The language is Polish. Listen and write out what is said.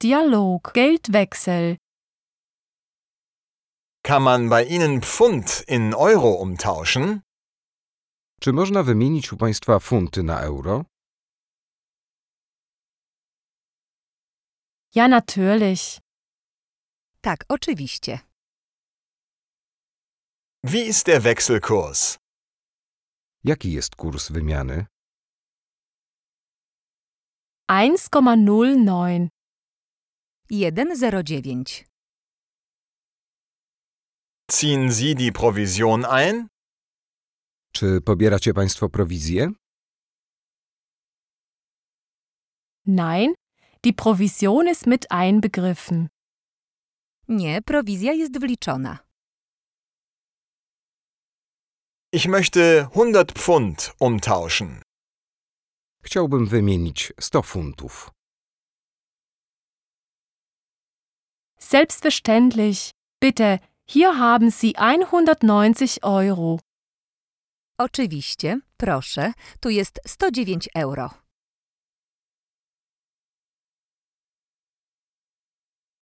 Dialog, Geldwechsel. Kann man bei Ihnen Pfund in Euro umtauschen? Czy można wymienić u Państwa funty na euro? Ja, natürlich. Tak, oczywiście. Wie ist der Wechselkurs? Jaki jest kurs wymiany? 1,09. 1,09. Ziehen Sie die Provision ein? Czy pobieracie Państwo prowizję? Nein, die Provision ist mit einbegriffen. Nie, prowizja jest wliczona. Ich möchte 100 Pfund umtauschen. Chciałbym wymienić 100 funtów. Selbstverständlich. Bitte, hier haben Sie 190 Euro. Oczywiście, proszę, tu jest 109 euro.